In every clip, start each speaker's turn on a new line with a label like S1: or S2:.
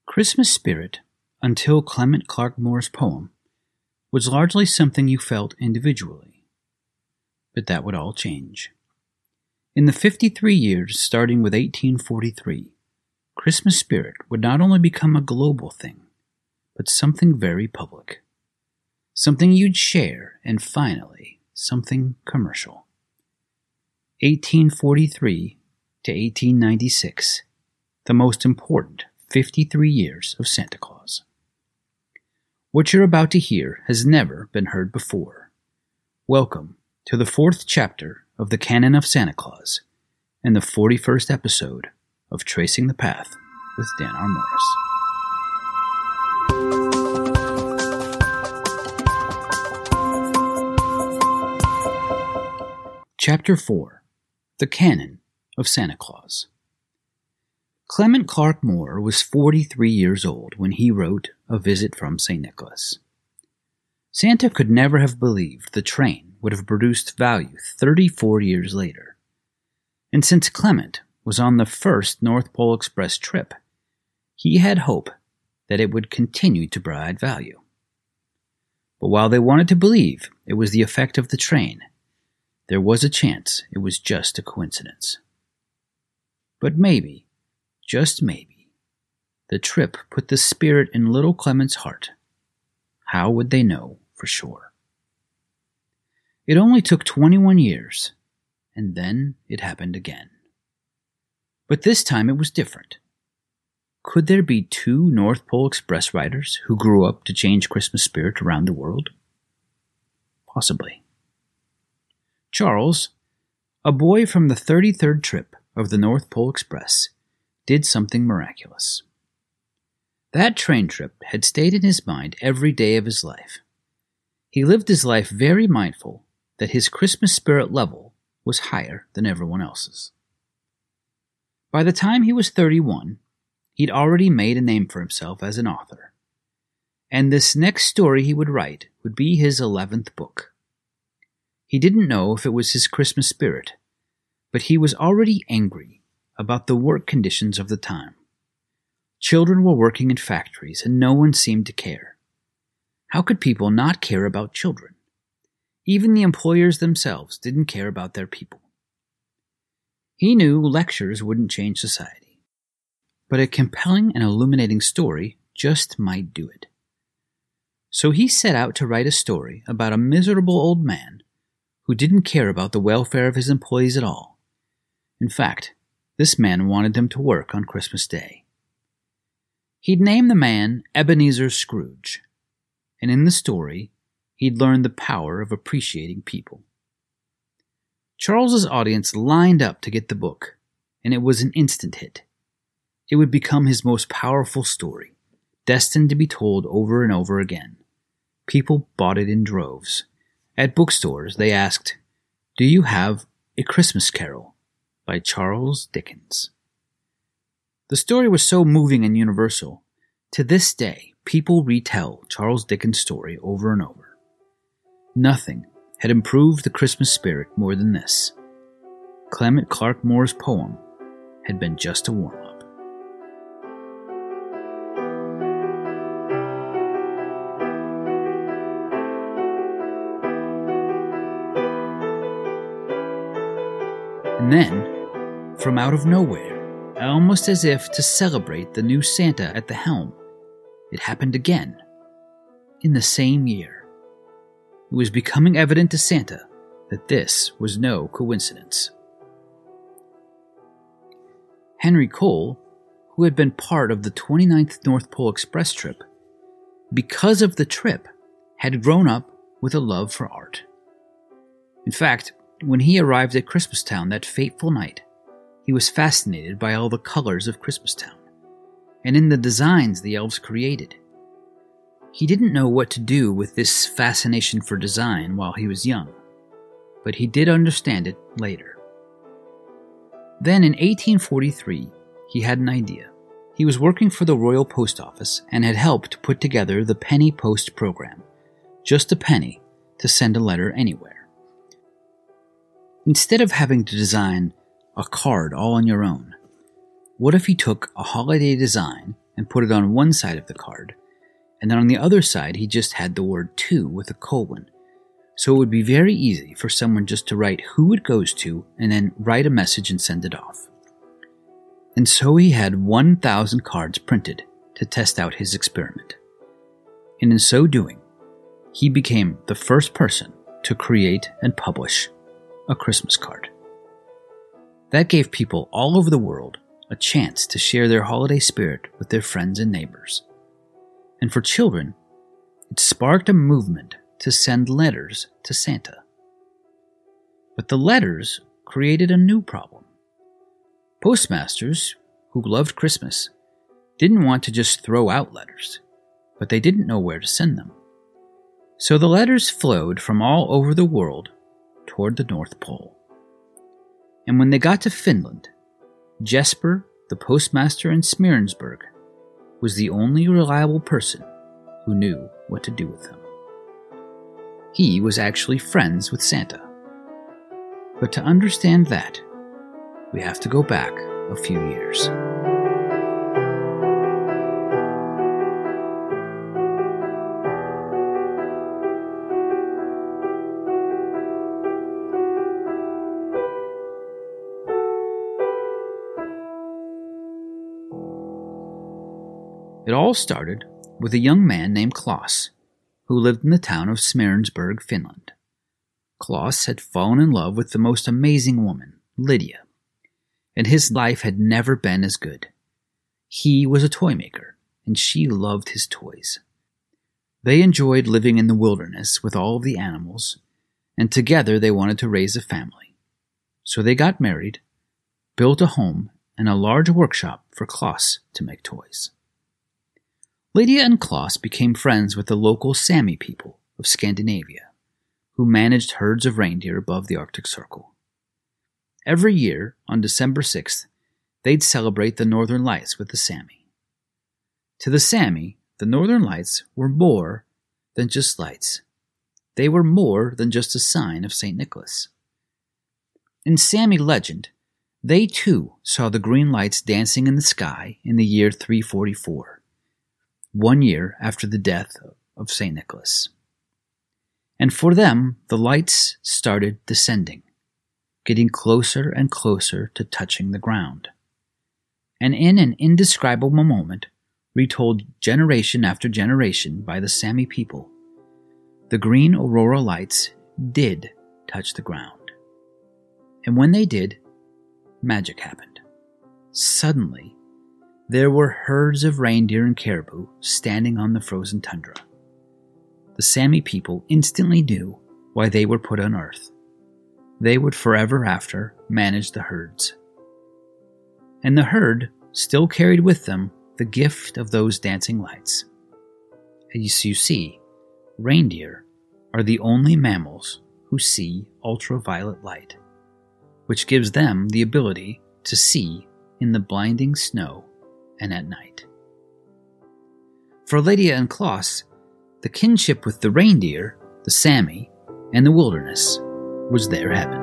S1: Christmas spirit, until Clement Clarke Moore's poem, was largely something you felt individually. But that would all change. In the 53 years starting with 1843, Christmas spirit would not only become a global thing, but something very public. Something you'd share, and finally, something commercial. 1843 to 1896, the most important 53 years of Santa Claus. What you're about to hear has never been heard before. Welcome to the 4th chapter of the Canon of Santa Claus and the 41st episode of Tracing the Path with Dan R. Morris. Chapter 4. The Canon of Santa Claus. Clement Clarke Moore was 43 years old when he wrote A Visit from St. Nicholas. Santa could never have believed the train would have produced value 34 years later. And since Clement was on the first North Pole Express trip, he had hope that it would continue to provide value. But while they wanted to believe it was the effect of the train, there was a chance it was just a coincidence. But maybe, just maybe, the trip put the spirit in little Clement's heart. How would they know for sure? It only took 21 years, and then it happened again. But this time it was different. Could there be 2 North Pole Express riders who grew up to change Christmas spirit around the world? Possibly. Charles, a boy from the 33rd trip of the North Pole Express, did something miraculous. That train trip had stayed in his mind every day of his life. He lived his life very mindful that his Christmas spirit level was higher than everyone else's. By the time he was 31, he'd already made a name for himself as an author. And this next story he would write would be his 11th book. He didn't know if it was his Christmas spirit, but he was already angry about the work conditions of the time. Children were working in factories and no one seemed to care. How could people not care about children? Even the employers themselves didn't care about their people. He knew lectures wouldn't change society, but a compelling and illuminating story just might do it. So he set out to write a story about a miserable old man who didn't care about the welfare of his employees at all. In fact, this man wanted them to work on Christmas Day. He'd name the man Ebenezer Scrooge, and in the story, he'd learn the power of appreciating people. Charles's audience lined up to get the book, and it was an instant hit. It would become his most powerful story, destined to be told over and over again. People bought it in droves. At bookstores, they asked, "Do you have A Christmas Carol by Charles Dickens?" The story was so moving and universal, to this day, people retell Charles Dickens' story over and over. Nothing had improved the Christmas spirit more than this. Clement Clarke Moore's poem had been just a warm-up. And then, from out of nowhere, almost as if to celebrate the new Santa at the helm, it happened again, in the same year. It was becoming evident to Santa that this was no coincidence. Henry Cole, who had been part of the 29th North Pole Express trip, because of the trip, had grown up with a love for art. In fact, when he arrived at Christmastown that fateful night, he was fascinated by all the colors of Christmastown, and in the designs the elves created. He didn't know what to do with this fascination for design while he was young, but he did understand it later. Then in 1843, he had an idea. He was working for the Royal Post Office and had helped put together the penny post program, just a penny to send a letter anywhere. Instead of having to design a card all on your own, what if he took a holiday design and put it on one side of the card, and then on the other side he just had the word to with a colon, so it would be very easy for someone just to write who it goes to and then write a message and send it off. And so he had 1,000 cards printed to test out his experiment. And in so doing, he became the first person to create and publish a Christmas card. That gave people all over the world a chance to share their holiday spirit with their friends and neighbors. And for children, it sparked a movement to send letters to Santa. But the letters created a new problem. Postmasters, who loved Christmas, didn't want to just throw out letters, but they didn't know where to send them. So the letters flowed from all over the world toward the North Pole. And when they got to Finland, Jesper, the postmaster in Smeerensburg, was the only reliable person who knew what to do with them. He was actually friends with Santa. But to understand that, we have to go back a few years. It all started with a young man named Klaus, who lived in the town of Smeerensburg, Finland. Klaus had fallen in love with the most amazing woman, Lydia, and his life had never been as good. He was a toy maker, and she loved his toys. They enjoyed living in the wilderness with all of the animals, and together they wanted to raise a family. So they got married, built a home, and a large workshop for Klaus to make toys. Lydia and Klaus became friends with the local Sami people of Scandinavia, who managed herds of reindeer above the Arctic Circle. Every year, on December 6th, they'd celebrate the Northern Lights with the Sami. To the Sami, the Northern Lights were more than just lights. They were more than just a sign of St. Nicholas. In Sami legend, they too saw the green lights dancing in the sky in the year 344. 1 year after the death of St. Nicholas. And for them, the lights started descending, getting closer and closer to touching the ground. And in an indescribable moment, retold generation after generation by the Sami people, the green aurora lights did touch the ground. And when they did, magic happened. Suddenly, there were herds of reindeer and caribou standing on the frozen tundra. The Sami people instantly knew why they were put on Earth. They would forever after manage the herds. And the herd still carried with them the gift of those dancing lights. As you see, reindeer are the only mammals who see ultraviolet light, which gives them the ability to see in the blinding snow and at night. For Lydia and Klaus, the kinship with the reindeer, the Sami, and the wilderness was their heaven.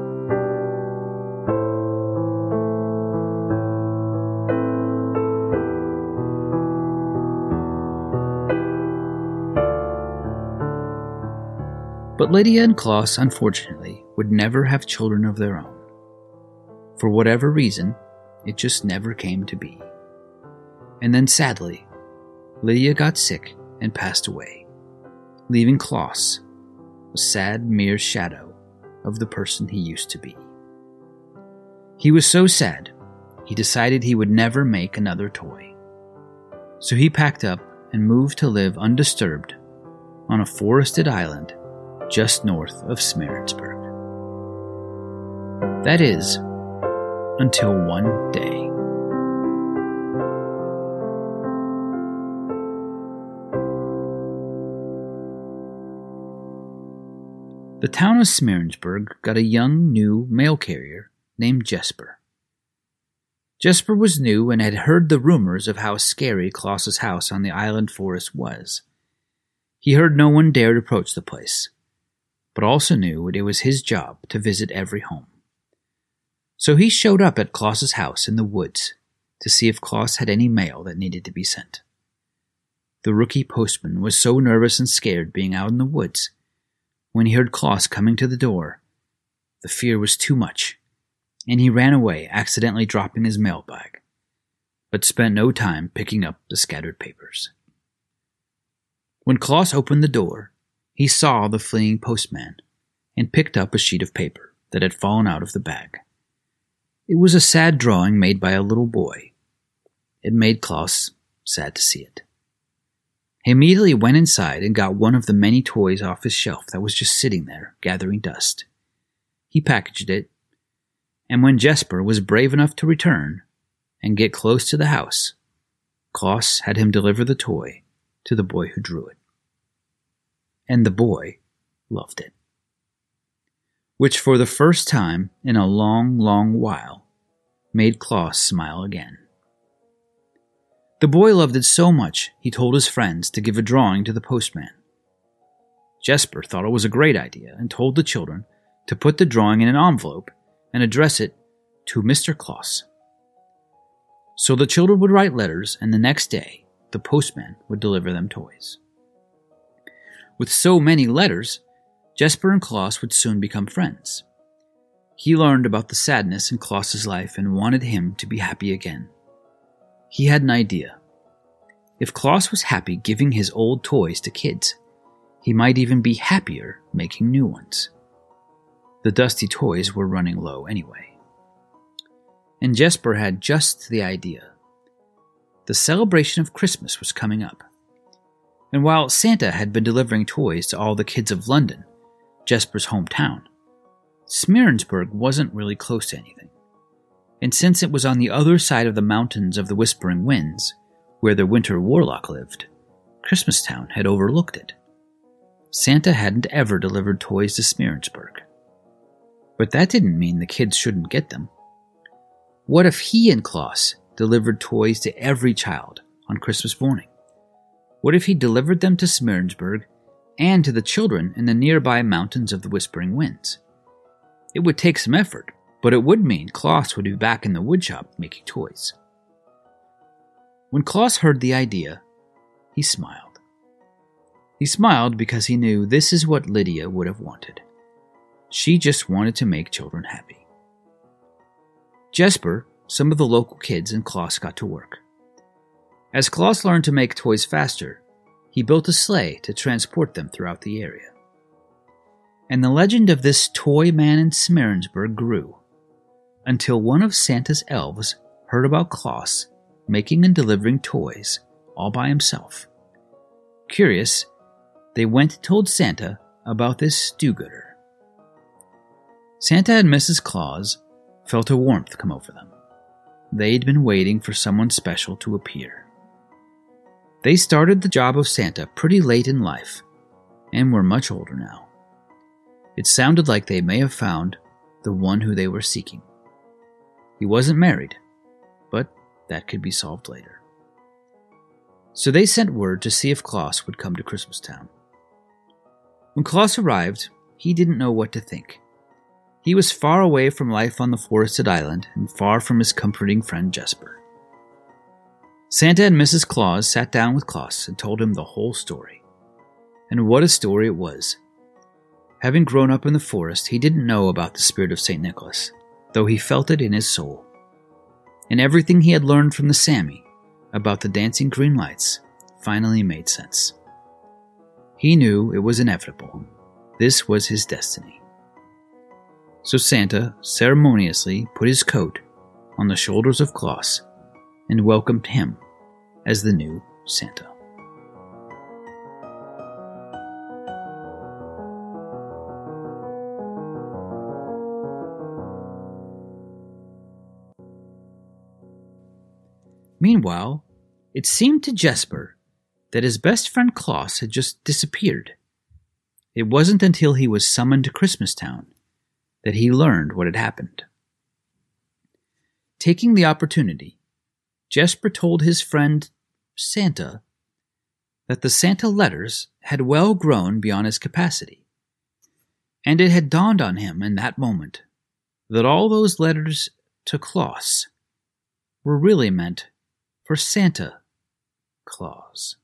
S1: But Lydia and Klaus, unfortunately, would never have children of their own. For whatever reason, it just never came to be. And then sadly, Lydia got sick and passed away, leaving Klaus a sad mere shadow of the person he used to be. He was so sad, he decided he would never make another toy. So he packed up and moved to live undisturbed on a forested island just north of Smeerensburg. That is, until one day. The town of Smeerensburg got a young, new mail carrier named Jesper. Jesper was new and had heard the rumors of how scary Klaus's house on the island forest was. He heard no one dared approach the place, but also knew it was his job to visit every home. So he showed up at Klaus's house in the woods, to see if Klaus had any mail that needed to be sent. The rookie postman was so nervous and scared being out in the woods. When he heard Klaus coming to the door, the fear was too much, and he ran away, accidentally dropping his mail bag, but spent no time picking up the scattered papers. When Klaus opened the door, he saw the fleeing postman and picked up a sheet of paper that had fallen out of the bag. It was a sad drawing made by a little boy. It made Klaus sad to see it. He immediately went inside and got one of the many toys off his shelf that was just sitting there, gathering dust. He packaged it, and when Jesper was brave enough to return and get close to the house, Klaus had him deliver the toy to the boy who drew it. And the boy loved it, which for the first time in a long, long while made Klaus smile again. The boy loved it so much he told his friends to give a drawing to the postman. Jesper thought it was a great idea and told the children to put the drawing in an envelope and address it to Mr. Klaus. So the children would write letters, and the next day the postman would deliver them toys. With so many letters, Jesper and Klaus would soon become friends. He learned about the sadness in Klaus's life and wanted him to be happy again. He had an idea. If Klaus was happy giving his old toys to kids, he might even be happier making new ones. The dusty toys were running low anyway. And Jesper had just the idea. The celebration of Christmas was coming up. And while Santa had been delivering toys to all the kids of London, Jesper's hometown, Smeerensburg wasn't really close to anything. And since it was on the other side of the mountains of the Whispering Winds, where the Winter Warlock lived, Christmastown had overlooked it. Santa hadn't ever delivered toys to Smeerensburg. But that didn't mean the kids shouldn't get them. What if he and Klaus delivered toys to every child on Christmas morning? What if he delivered them to Smeerensburg and to the children in the nearby mountains of the Whispering Winds? It would take some effort, but it would mean Klaus would be back in the woodshop making toys. When Klaus heard the idea, he smiled. He smiled because he knew this is what Lydia would have wanted. She just wanted to make children happy. Jesper, some of the local kids, and Klaus got to work. As Klaus learned to make toys faster, he built a sleigh to transport them throughout the area. And the legend of this toy man in Smeerensburg grew, until one of Santa's elves heard about Klaus making and delivering toys all by himself. Curious, they went and told Santa about this do-gooder. Santa and Mrs. Claus felt a warmth come over them. They'd been waiting for someone special to appear. They started the job of Santa pretty late in life, and were much older now. It sounded like they may have found the one who they were seeking. He wasn't married, but that could be solved later. So they sent word to see if Klaus would come to Christmastown. When Klaus arrived, he didn't know what to think. He was far away from life on the forested island and far from his comforting friend Jesper. Santa and Mrs. Claus sat down with Klaus and told him the whole story. And what a story it was. Having grown up in the forest, he didn't know about the spirit of St. Nicholas, though he felt it in his soul. And everything he had learned from the Sami about the dancing green lights finally made sense. He knew it was inevitable. This was his destiny. So Santa ceremoniously put his coat on the shoulders of Klaus and welcomed him as the new Santa. Meanwhile, it seemed to Jesper that his best friend Klaus had just disappeared. It wasn't until he was summoned to Christmastown that he learned what had happened. Taking the opportunity, Jesper told his friend Santa that the Santa letters had well grown beyond his capacity, and it had dawned on him in that moment that all those letters to Klaus were really meant for Santa Claus.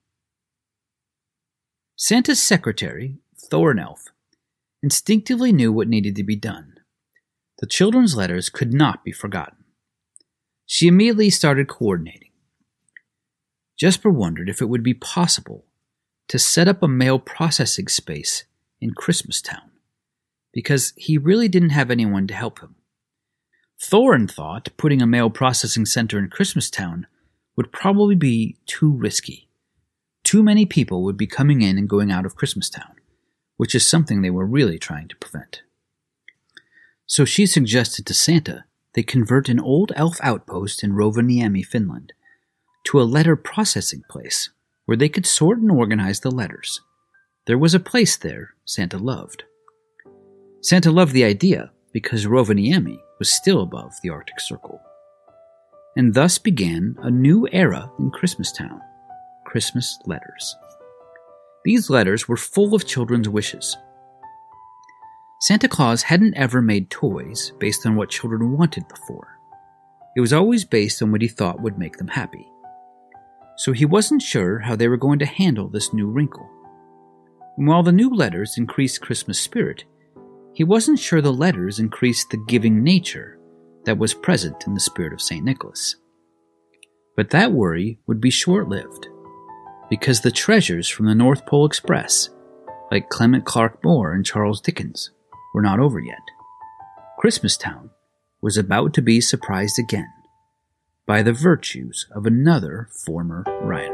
S1: Santa's secretary, Thornelf, instinctively knew what needed to be done. The children's letters could not be forgotten. She immediately started coordinating. Jesper wondered if it would be possible to set up a mail processing space in Christmastown, because he really didn't have anyone to help him. Thorin thought putting a mail processing center in Christmastown would probably be too risky. Too many people would be coming in and going out of Christmastown, which is something they were really trying to prevent. So she suggested to Santa they convert an old elf outpost in Rovaniemi, Finland, to a letter processing place where they could sort and organize the letters. There was a place there Santa loved. Santa loved the idea because Rovaniemi was still above the Arctic Circle. And thus began a new era in Christmastown, Christmas letters. These letters were full of children's wishes. Santa Claus hadn't ever made toys based on what children wanted before. It was always based on what he thought would make them happy. So he wasn't sure how they were going to handle this new wrinkle. And while the new letters increased Christmas spirit, he wasn't sure the letters increased the giving nature that was present in the spirit of St. Nicholas. But that worry would be short-lived, because the treasures from the North Pole Express, like Clement Clarke Moore and Charles Dickens, were not over yet. Christmastown was about to be surprised again by the virtues of another former writer.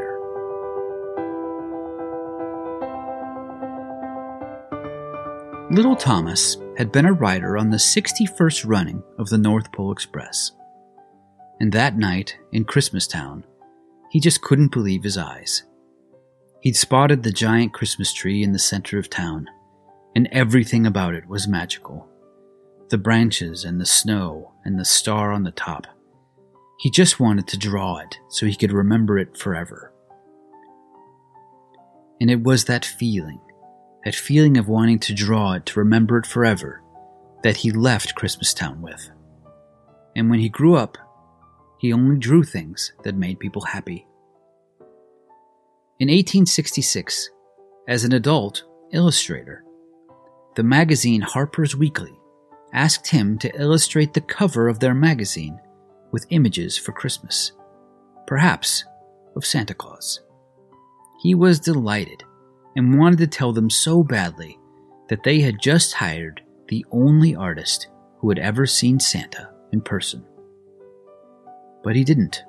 S1: Little Thomas had been a rider on the 61st running of the North Pole Express. And that night, in Christmastown, he just couldn't believe his eyes. He'd spotted the giant Christmas tree in the center of town, and everything about it was magical. The branches and the snow and the star on the top. He just wanted to draw it so he could remember it forever. And it was that feeling of wanting to draw it to remember it forever, that he left Christmastown with. And when he grew up, he only drew things that made people happy. In 1866, as an adult illustrator, the magazine Harper's Weekly asked him to illustrate the cover of their magazine with images for Christmas, perhaps of Santa Claus. He was delighted and wanted to tell them so badly that they had just hired the only artist who had ever seen Santa in person. But he didn't.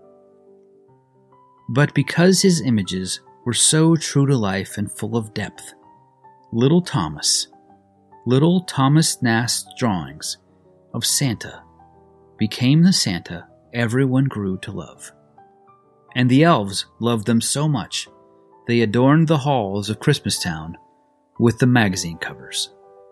S1: But because his images were so true to life and full of depth, little Thomas Nast's drawings of Santa became the Santa everyone grew to love. And the elves loved them so much they adorned the halls of Christmastown with the magazine covers.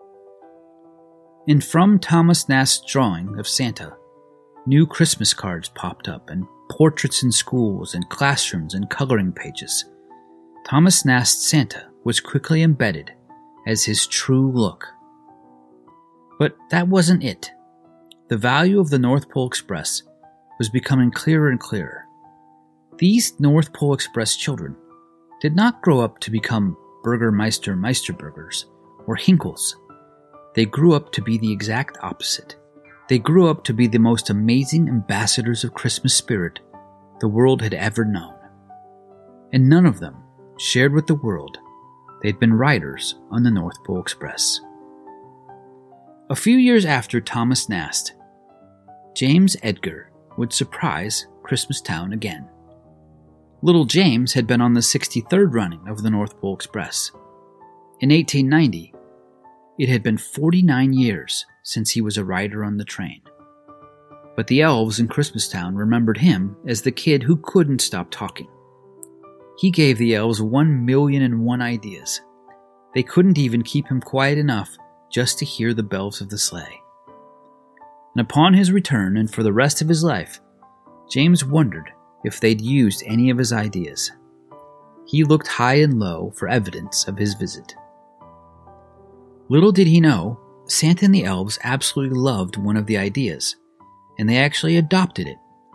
S1: And from Thomas Nast's drawing of Santa, new Christmas cards popped up and portraits in schools and classrooms and coloring pages. Thomas Nast's Santa was quickly embedded as his true look. But that wasn't it. The value of the North Pole Express was becoming clearer and clearer. These North Pole Express children did not grow up to become Burgermeister Meisterburgers or Hinkles. They grew up to be the exact opposite. They grew up to be the most amazing ambassadors of Christmas spirit the world had ever known. And none of them shared with the world they'd been riders on the North Pole Express. A few years after Thomas Nast, James Edgar would surprise Christmastown again. Little James had been on the 63rd running of the North Pole Express. In 1890, it had been 49 years since he was a rider on the train. But the elves in Christmastown remembered him as the kid who couldn't stop talking. He gave the elves 1,000,001 ideas. They couldn't even keep him quiet enough just to hear the bells of the sleigh. And upon his return and for the rest of his life, James wondered if they'd used any of his ideas. He looked high and low for evidence of his visit. Little did he know, Santa and the elves absolutely loved one of the ideas, and they actually adopted it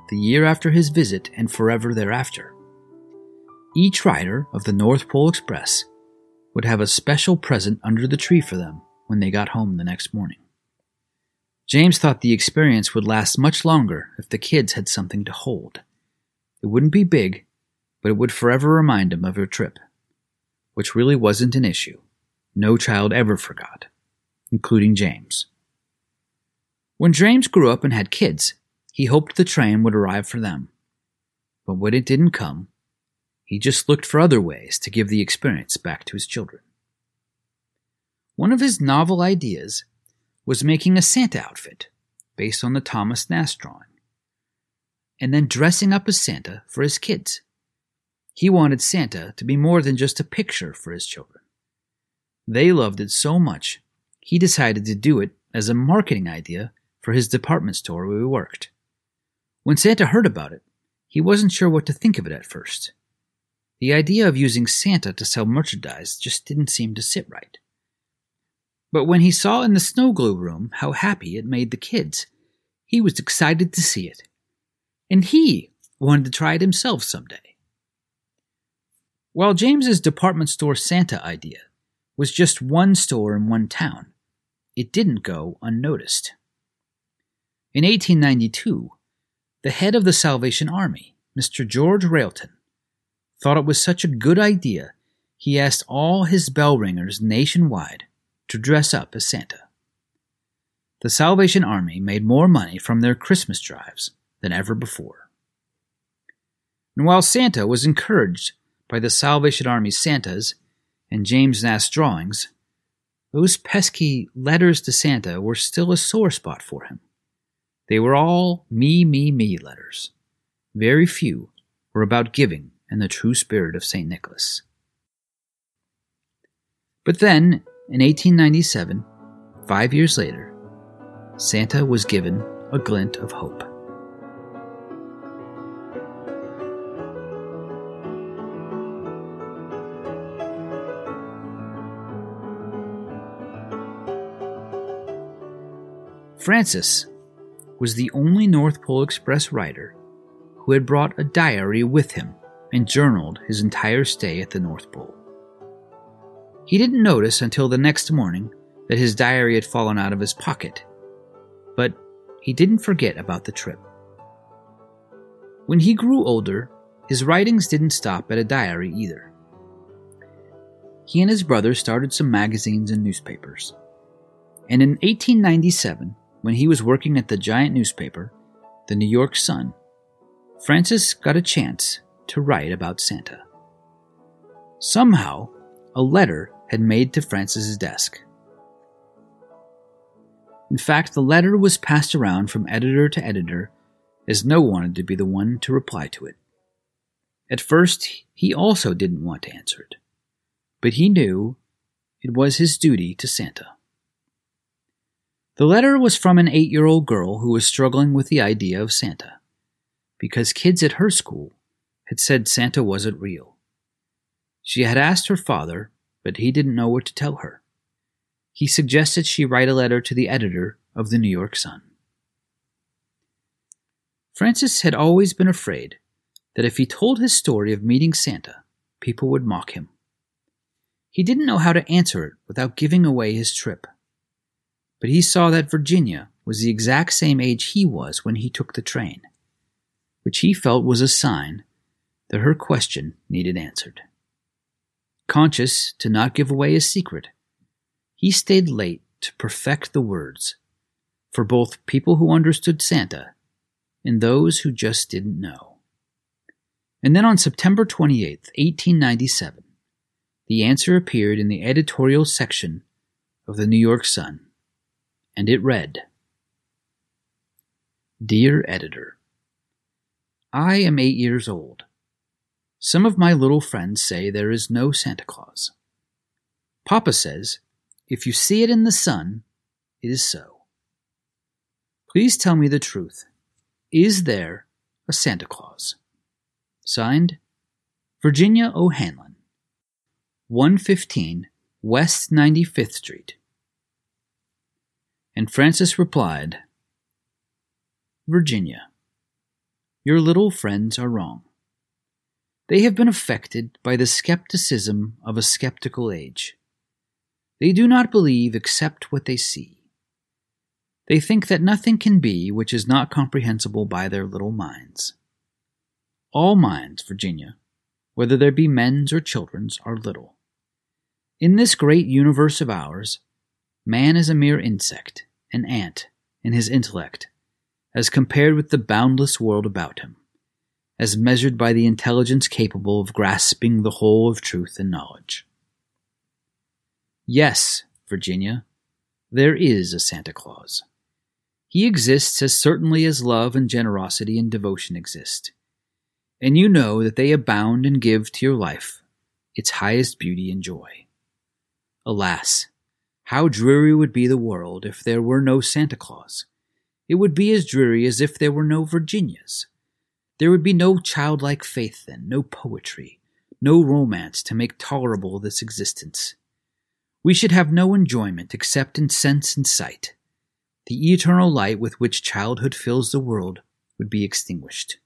S1: the year after his visit and forever thereafter. Each rider of the North Pole Express would have a special present under the tree for them when they got home the next morning. James thought the experience would last much longer if the kids had something to hold. It wouldn't be big, but it would forever remind him of their trip, which really wasn't an issue. No child ever forgot, including James. When James grew up and had kids, he hoped the train would arrive for them. But when it didn't come, he just looked for other ways to give the experience back to his children. One of his novel ideas was making a Santa outfit based on the Thomas Nast drawing, and then dressing up as Santa for his kids. He wanted Santa to be more than just a picture for his children. They loved it so much, he decided to do it as a marketing idea for his department store where he worked. When Santa heard about it, he wasn't sure what to think of it at first. The idea of using Santa to sell merchandise just didn't seem to sit right. But when he saw in the snow glue room how happy it made the kids, he was excited to see it. And he wanted to try it himself someday. While James's department store Santa idea was just one store in one town, it didn't go unnoticed. In 1892, the head of the Salvation Army, Mr. George Railton, thought it was such a good idea he asked all his bell ringers nationwide to dress up as Santa. The Salvation Army made more money from their Christmas drives than ever before. And while Santa was encouraged by the Salvation Army Santas and James Nast drawings, those pesky letters to Santa were still a sore spot for him. They were all me, me, me letters. Very few were about giving and the true spirit of St. Nicholas. But then, in 1897, 5 years later, Santa was given a glint of hope. Francis was the only North Pole Express rider who had brought a diary with him and journaled his entire stay at the North Pole. He didn't notice until the next morning that his diary had fallen out of his pocket, but he didn't forget about the trip. When he grew older, his writings didn't stop at a diary either. He and his brother started some magazines and newspapers. And in 1897, when he was working at the giant newspaper, the New York Sun, Francis got a chance to write about Santa. Somehow, a letter had made to Francis's desk. In fact, the letter was passed around from editor to editor as no one wanted to be the one to reply to it. At first, he also didn't want to answer it, but he knew it was his duty to Santa. The letter was from an 8-year-old girl who was struggling with the idea of Santa, because kids at her school had said Santa wasn't real. She had asked her father, but he didn't know what to tell her. He suggested she write a letter to the editor of the New York Sun. Francis had always been afraid that if he told his story of meeting Santa, people would mock him. He didn't know how to answer it without giving away his trip. But he saw that Virginia was the exact same age he was when he took the train, which he felt was a sign that her question needed answered. Conscious to not give away his secret, he stayed late to perfect the words for both people who understood Santa and those who just didn't know. And then on September 28, 1897, the answer appeared in the editorial section of the New York Sun, and it read, "Dear Editor, I am 8 years old. Some of my little friends say there is no Santa Claus. Papa says, if you see it in the sun, it is so. Please tell me the truth. Is there a Santa Claus? Signed, Virginia O'Hanlon, 115 West 95th Street. And Francis replied, Virginia, your little friends are wrong. They have been affected by the skepticism of a skeptical age. They do not believe except what they see. They think that nothing can be which is not comprehensible by their little minds. All minds, Virginia, whether there be men's or children's, are little. In this great universe of ours, man is a mere insect, an ant, in his intellect, as compared with the boundless world about him, as measured by the intelligence capable of grasping the whole of truth and knowledge. Yes, Virginia, there is a Santa Claus. He exists as certainly as love and generosity and devotion exist, and you know that they abound and give to your life its highest beauty and joy. Alas, how dreary would be the world if there were no Santa Claus. It would be as dreary as if there were no Virginias. There would be no childlike faith then, no poetry, no romance to make tolerable this existence. We should have no enjoyment except in sense and sight. The eternal light with which childhood fills the world would be extinguished.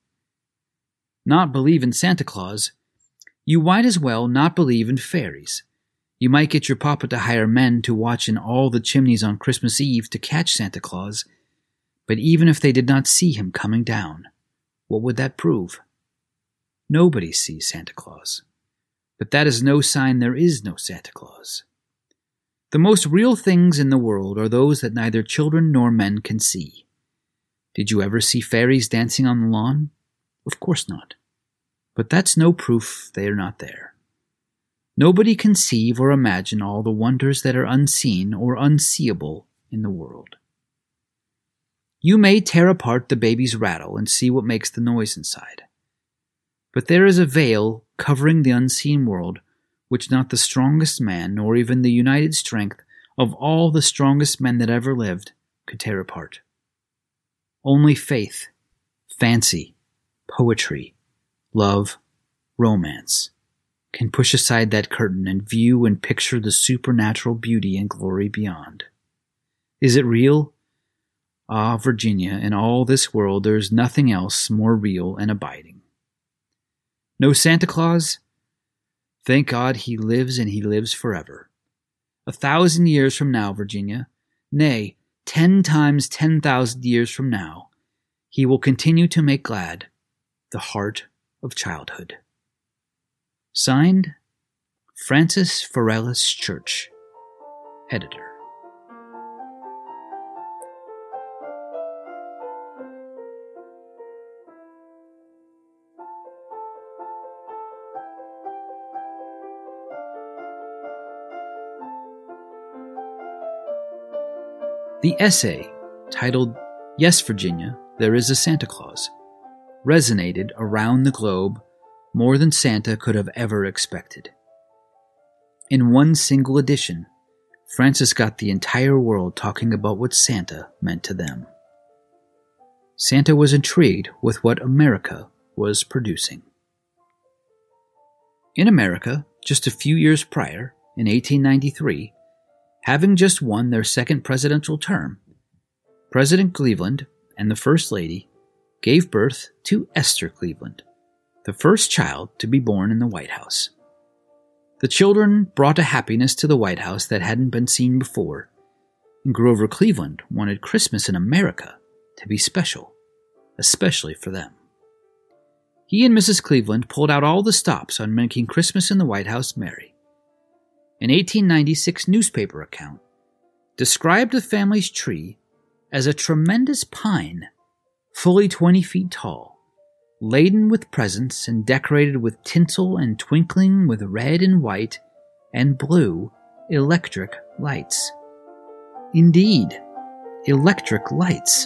S1: Not believe in Santa Claus? You might as well not believe in fairies. You might get your papa to hire men to watch in all the chimneys on Christmas Eve to catch Santa Claus, but even if they did not see him coming down, what would that prove? Nobody sees Santa Claus, but that is no sign there is no Santa Claus. The most real things in the world are those that neither children nor men can see. Did you ever see fairies dancing on the lawn? Of course not. But that's no proof they are not there. Nobody conceive or imagine all the wonders that are unseen or unseeable in the world. You may tear apart the baby's rattle and see what makes the noise inside. But there is a veil covering the unseen world which not the strongest man, nor even the united strength of all the strongest men that ever lived, could tear apart. Only faith, fancy, poetry, love, romance can push aside that curtain and view and picture the supernatural beauty and glory beyond. Is it real? Ah, Virginia, in all this world there is nothing else more real and abiding. No Santa Claus? Thank God he lives, and he lives forever. 1,000 years from now, Virginia, nay, 10 times 10,000 years from now, he will continue to make glad the heart of childhood. Signed, Francis Farellus Church, Editor. The essay, titled Yes, Virginia, There is a Santa Claus, resonated around the globe more than Santa could have ever expected. In one single edition, Francis got the entire world talking about what Santa meant to them. Santa was intrigued with what America was producing. In America, just a few years prior, in 1893, having just won their second presidential term, President Cleveland and the First Lady gave birth to Esther Cleveland, the first child to be born in the White House. The children brought a happiness to the White House that hadn't been seen before, and Grover Cleveland wanted Christmas in America to be special, especially for them. He and Mrs. Cleveland pulled out all the stops on making Christmas in the White House merry. An 1896 newspaper account described the family's tree as a tremendous pine, fully 20 feet tall, laden with presents and decorated with tinsel and twinkling with red and white and blue electric lights. Indeed, electric lights.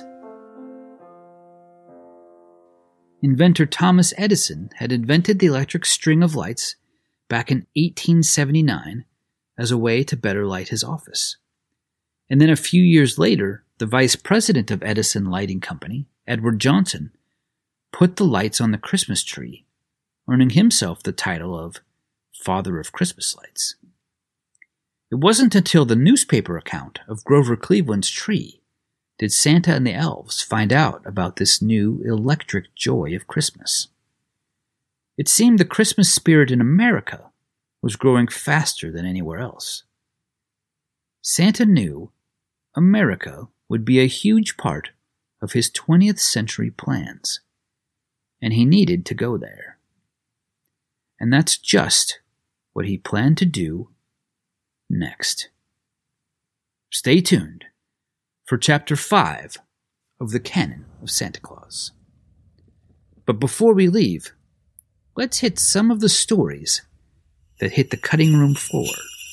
S1: Inventor Thomas Edison had invented the electric string of lights back in 1879 as a way to better light his office. And then a few years later, the vice president of Edison Lighting Company, Edward Johnson, put the lights on the Christmas tree, earning himself the title of Father of Christmas Lights. It wasn't until the newspaper account of Grover Cleveland's tree did Santa and the elves find out about this new electric joy of Christmas. It seemed the Christmas spirit in America was growing faster than anywhere else. Santa knew America would be a huge part of his 20th century plans, and he needed to go there. And that's just what he planned to do next. Stay tuned for Chapter 5 of The Canon of Santa Claus. But before we leave, let's hit some of the stories that hit the cutting room floor.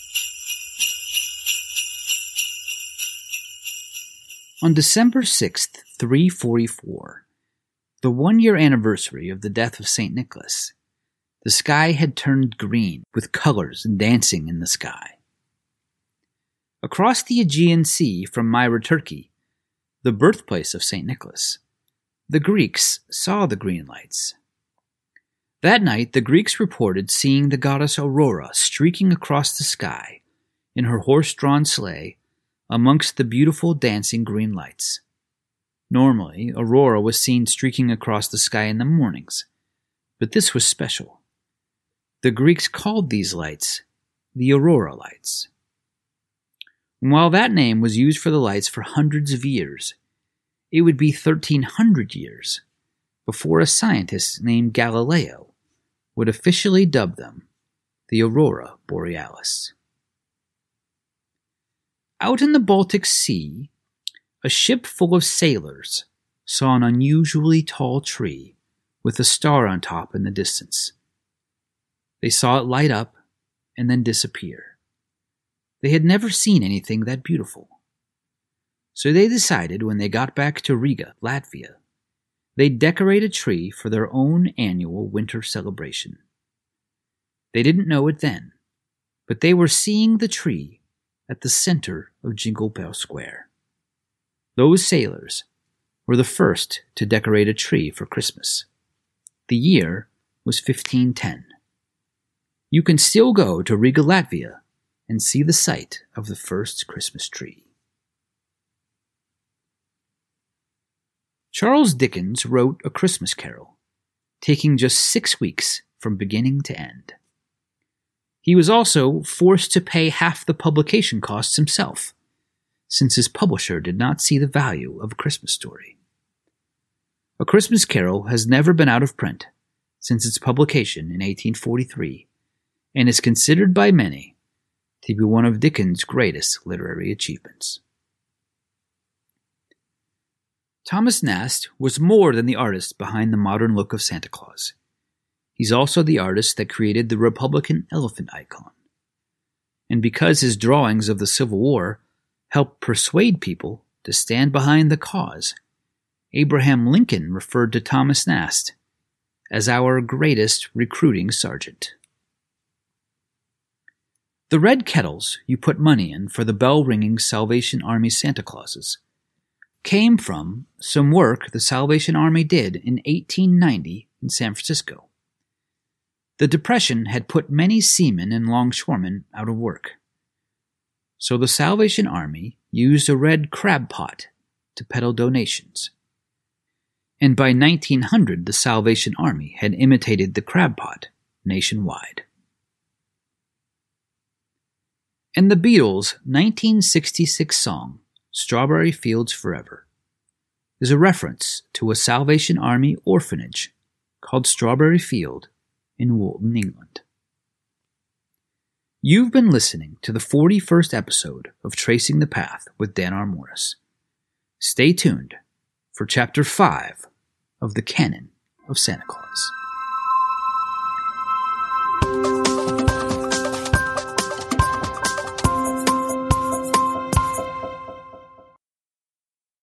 S1: On December 6th, 344, the one-year anniversary of the death of St. Nicholas, the sky had turned green with colors dancing in the sky. Across the Aegean Sea from Myra, Turkey, the birthplace of St. Nicholas, the Greeks saw the green lights. That night, the Greeks reported seeing the goddess Aurora streaking across the sky in her horse-drawn sleigh amongst the beautiful dancing green lights. Normally, Aurora was seen streaking across the sky in the mornings, but this was special. The Greeks called these lights the Aurora Lights. And while that name was used for the lights for hundreds of years, it would be 1,300 years before a scientist named Galileo would officially dub them the Aurora Borealis. Out in the Baltic Sea, a ship full of sailors saw an unusually tall tree with a star on top in the distance. They saw it light up and then disappear. They had never seen anything that beautiful. So they decided when they got back to Riga, Latvia, they'd decorate a tree for their own annual winter celebration. They didn't know it then, but they were seeing the tree at the center of Jingle Bell Square. Those sailors were the first to decorate a tree for Christmas. The year was 1510. You can still go to Riga, Latvia, and see the site of the first Christmas tree. Charles Dickens wrote A Christmas Carol, taking just 6 weeks from beginning to end. He was also forced to pay half the publication costs himself, since his publisher did not see the value of A Christmas Story. A Christmas Carol has never been out of print since its publication in 1843, and is considered by many to be one of Dickens' greatest literary achievements. Thomas Nast was more than the artist behind the modern look of Santa Claus. He's also the artist that created the Republican elephant icon. And because his drawings of the Civil War helped persuade people to stand behind the cause, Abraham Lincoln referred to Thomas Nast as our greatest recruiting sergeant. The red kettles you put money in for the bell-ringing Salvation Army Santa Clauses came from some work the Salvation Army did in 1890 in San Francisco. The Depression had put many seamen and longshoremen out of work. So the Salvation Army used a red crab pot to peddle donations. And by 1900, the Salvation Army had imitated the crab pot nationwide. And the Beatles' 1966 song, Strawberry Fields Forever, is a reference to a Salvation Army orphanage called Strawberry Field in Woolton, England. You've been listening to the 41st episode of Tracing the Path with Dan R. Morris. Stay tuned for Chapter 5 of The Canon of Santa Claus.